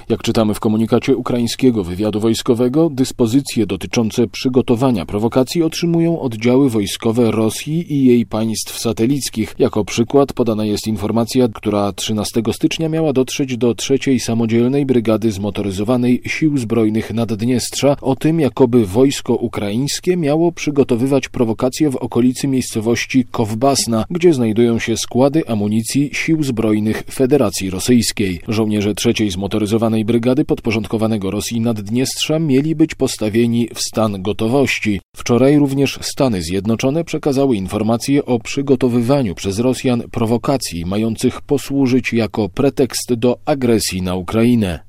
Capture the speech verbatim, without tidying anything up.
Jak czytamy w komunikacie ukraińskiego wywiadu wojskowego, dyspozycje dotyczące przygotowania prowokacji otrzymują oddziały wojskowe Rosji i jej państw satelickich. Jako przykład podana jest informacja, która trzynastego stycznia miała dotrzeć do trzeciej Samodzielnej Brygady Zmotoryzowanej Sił Zbrojnych Naddniestrza o tym, jakoby wojsko ukraińskie miało przygotowywać prowokacje w okolicy miejscowości Kowbasna, gdzie znajdują się składy amunicji Sił Zbrojnych Federacji Rosyjskiej. Żołnierze trzeciej Zmotoryzowanej Brygady podporządkowanego Rosji Naddniestrza mieli być postawieni w stan gotowości. Wczoraj również Stany Zjednoczone przekazały informacje o przygotowywaniu przez Rosjan prowokacji mających posłużyć jako pretekst do agresji na Ukrainę.